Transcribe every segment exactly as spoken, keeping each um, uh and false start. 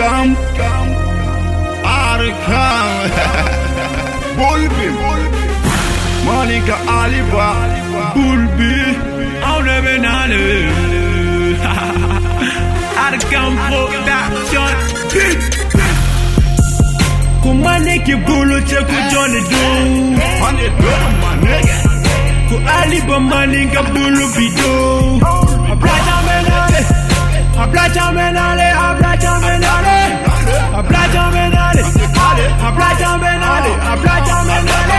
come, Arkam, Bulbi, Monica Aliba, Bulbi, Aunebenale, Arkam Production. Kumane ki bulu che ku Johnny do, Money do, my nigga. ku Aliba maninga bulu bido. Aplacha menale, aplacha menale, aplacha menale, aplacha menale, aplacha menale, aplacha menale.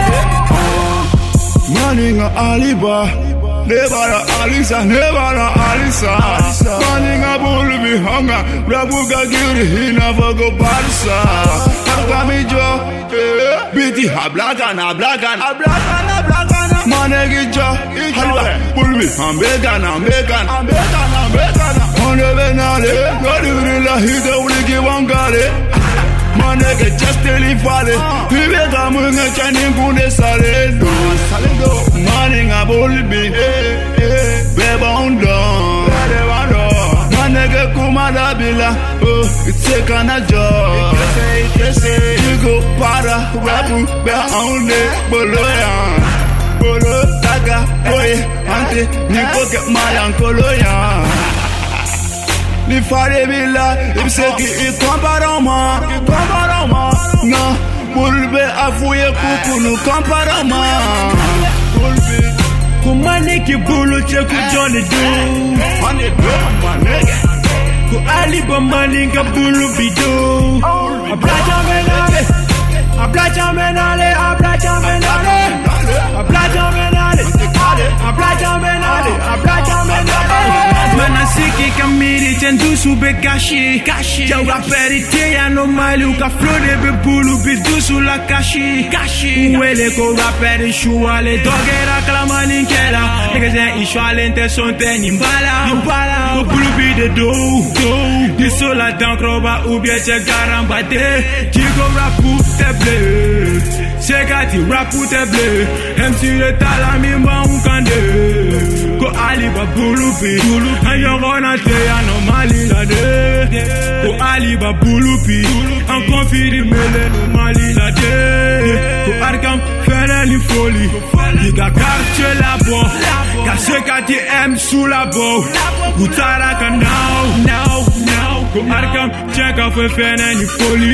Maninga Aliba, Nebara Alisa, Nebara Alisa. Maninga Bulbi Hanga, Rabuga Giri, Hinavago Barsa. Kamijo, Biti Hablagana, Blagana, Blagana, Blagana. Manegijo, Halwa, Bulbi, Ambegana, Ambegana, Ambegana, Ambegana. Onebenale, Godurilla, Hida, Wiki Wangare. Manega just telefale, Vivega Munga Chanin Bunde Salendo, Salendo, Maninga Bulbi, Beba Undon, Manega Kumada Bila, oh, it's a kind of job. You go para, Rabu, Bear only, Boloya, Bolo, Taga, Boy, Ante, Nico get my Uncoloya. Ni fare villa, ibseki ikomparama, ikomparama. Na, bulbe afuye kuku nu komparama. Bulbe, kumane ki bulu che ku Johnny do, money do, my nigga. ku Aliba maninga bulu bido. Aplacha menale, aplacha menale, aplacha menale, aplacha menale, aplacha menale, aplacha menale. Manasiki kamiri tendu sube kashi, kashi. Ja raperi te ya no mali uka flode be bulu bidu su la kashi, kashi. Uwele ko raperi shuale dogera klamani kela. Nigga zen ishwale inte sonte nimbala, nimbala. Ko bulu bide do, do. Di sola dankroba ubie che garamba de. Jigo rapu te ble, segati rapu te ble. M C le talami mba unkande. Ko Aliba bulu bi, bulu. Ayo gonna te anomali la de, ko Aliba bulupi, an confiri mele no mali la de, ko Arkam fere li foli, diga quartier la bo, ka sekati M sous la bo, utara ka now, now, now, ko Arkam cheka fe fere ni foli.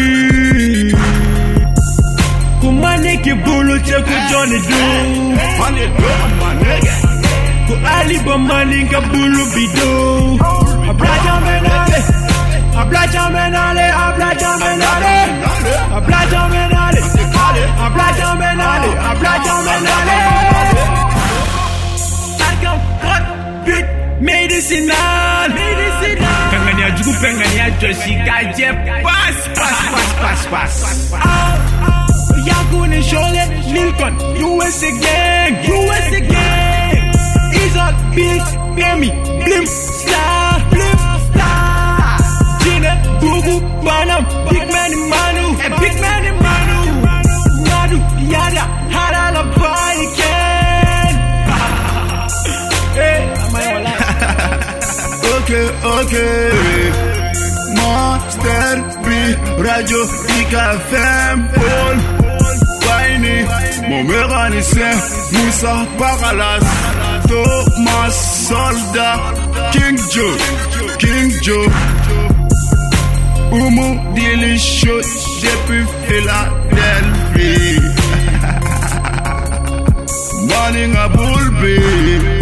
Kumane ki bulu che ku Johnny do, money do, my nigga. ku Aliba maninga bulu bido. Aplacha menale, aplacha menale, aplacha menale, aplacha menale, aplacha menale, aplacha menale. Arkam hot beat medicinal, medicinal. Kangania jugu pengania joshi kaje pass, pass, pass, pass, pass. Yakuni Shole, Lincoln, U S A gang, U S A gang. Izot, Big, Bemi, Blim, Star, Blim, Star. Gina, Bugu, Banam, Big Man in Manu, and Big Man in Manu. Manu, Yada, Harala, Paiken. Hey, am I all right? Okay, okay. Monster B, Radio Ika F M, Paul, Baini, Momeranice, Moussa Paralas. Thomas Solda, King Joe, King Joe, Umu Delicious, depuis Philadelphie. Morning a Bulbi.